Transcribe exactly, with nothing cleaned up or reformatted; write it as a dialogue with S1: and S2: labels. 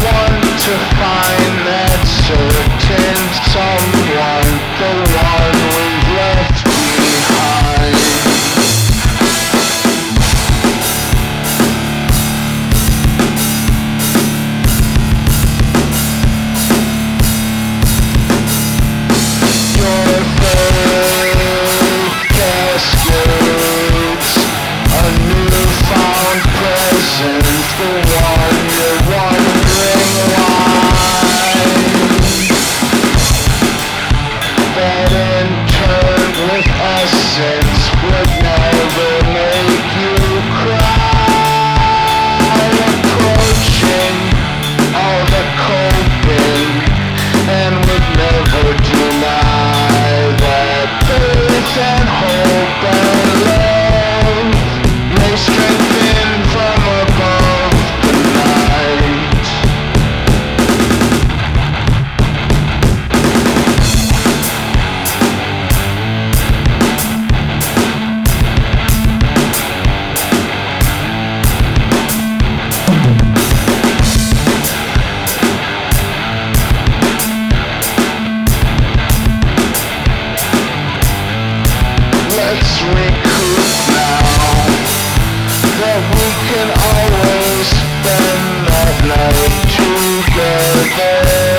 S1: want to find that certain someone, the one we've left behind. Your fake cascades, a newfound presence, the one you're wondering why. That in turn with essence would never make you cry. Approaching all the coping and would never deny that faith and hope and love may strengthen from above the night. Let's recoup now, that we can always spend that night together.